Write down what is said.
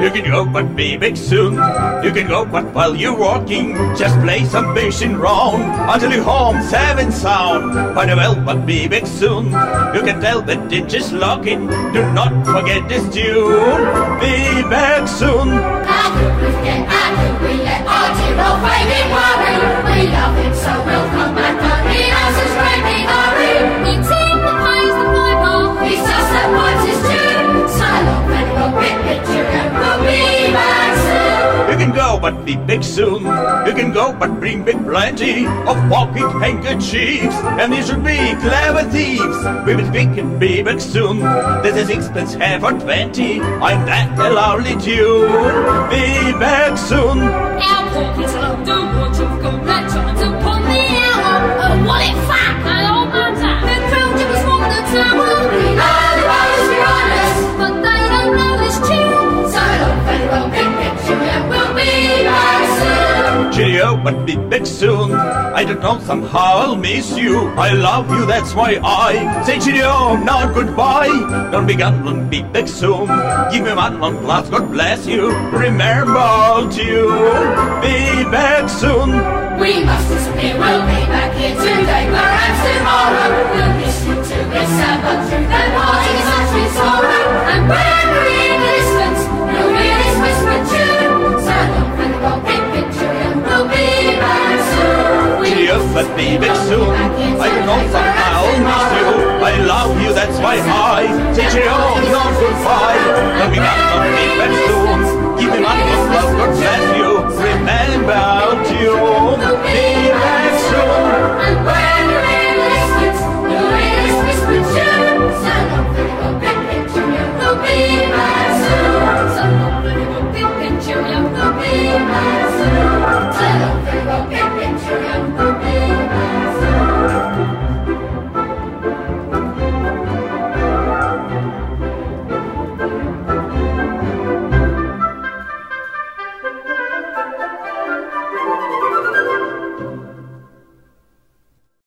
You can go but be back soon. You can go but while you're walking, just play some fishing round until you're home safe and sound. Farewell but be back soon. You can tell the ditch is locking. Do not forget this tune. Be back soon. How could we forget? How could we let our dear old Fabian worry? We love him so we'll come back, but he knows his great big hurry. It's him that plays the piper. He's just that wipes his tune. So long, then we'll rip it to and we'll be back soon. You can go but be back soon. You can go but bring back plenty of pocket handkerchiefs. And you should be clever thieves. We will speak and be back soon. There's a sixpence here for 20. I'm that a lovely tune. Be back soon. Our pockets will do what you've got that times upon the hour. Oh, what it fat, that old man's at. The crowd was from the tower. We know the rollers be honest, But they don't know this tune. so long, then we'll rip it to and we'll be back soon. Cheerio, but be back soon. I don't know, somehow I'll miss you. I love you, that's why I say cheerio, now goodbye. Don't be gone, be back soon. Give me one long glass, God bless you. Remember all tune. Be back soon. We must disappear, we'll be back here today, perhaps tomorrow. We'll miss you too, it's sad, but through the parties